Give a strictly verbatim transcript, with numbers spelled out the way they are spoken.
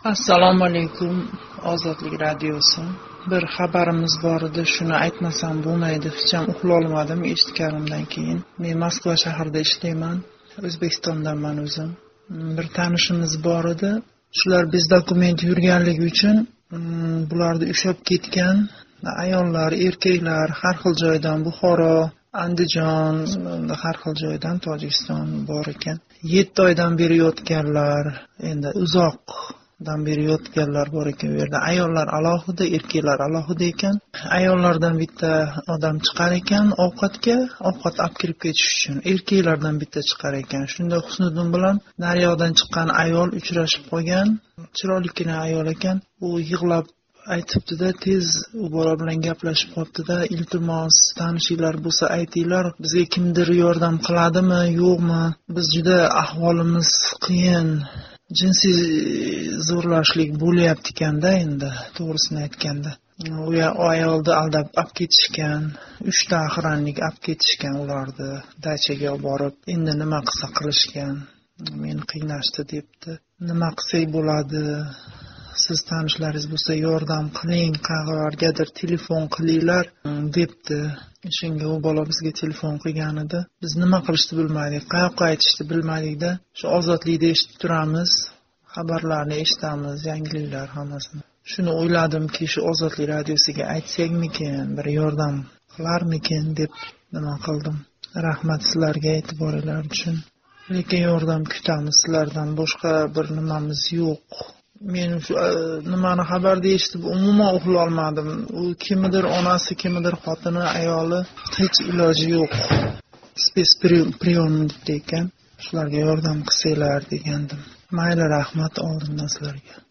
Assalomu alaykum, Ozodlik radiosi. Bir xabarimiz bor edi, shuni aytmasam bo'lmaydi. Hech ham uxlolmadim eshitganimdan keyin. Men Moskva shahrida ishlayman. O'zbekistondanman o'zim. Bir tanishimiz bor edi. Shular biz dokument yurganligi uchun bularni ushlab ketgan ayollar, erkaklar har xil joydan, Buxoro, Andijon, har xil joydan, Tojikiston bor ekan. yetti oydan beri yotganlar, endi uzoq dan beri yotganlar bor ekan. Bu yerda ayollar alohida, erkaklar alohida ekan. Ayollardan bitta odam chiqar ekan ovqatga, ovqat olib kirib ketish uchun. Erkaklardan bitta chiqar ekan. Shunda Husniddin bilan Daryodan chiqqan ayol uchrashib qolgan. Chiroylikgina ayol ekan. U yig'lab aytibdi-da, tez u bola bilan gaplashib qolibdi-da, iltimos, tanishinglar bo'lsa aytinglar, bizga kimdir yordam qiladimi, yo'qmi? Biz juda ahvolimiz qiyin. Jinsiy zo'rlashlik bo'lyapti ekanda, endi to'g'risini aytganda. U ayolni aldab olib ketishgan, uchta охранник olib ketishgan ularni dachaga olib borib, endi nima qilsa qilishgan. Meni qiynashdi debdi. Nima qilsak bo'ladi? Siz tanishlaringiz bo'lsa yordam qiling, qayergadir telefon qilinglar debdi. Shunga u bola bizga telefon qilgan edi. Biz nima qilishni bilmadik, qayoqqa aytishni bilmadik-da. Shu Ozodlikda eshitib turamiz, xabarlarni eshitamiz, yangiliklar hammasini. Shuni o'yladimki, shu Ozodlik radiosiga aytsakmikin, bir yordam qilarmikin deb nima qildim. Rahmat sizlarga e'tiboringlar uchun. Lekin yordam kutamiz sizlardan, boshqa bir nimamiz yo'q. Men shu nimani xabarda eshitib umuman uxlolmadim. U kimdir onasi, kimdir xotini, ayoli, hech iloji yo'q. Spes priyon ekan. Shularga yordam qilsanglar degandim. Mayli, rahmat oldimdan sizlarga.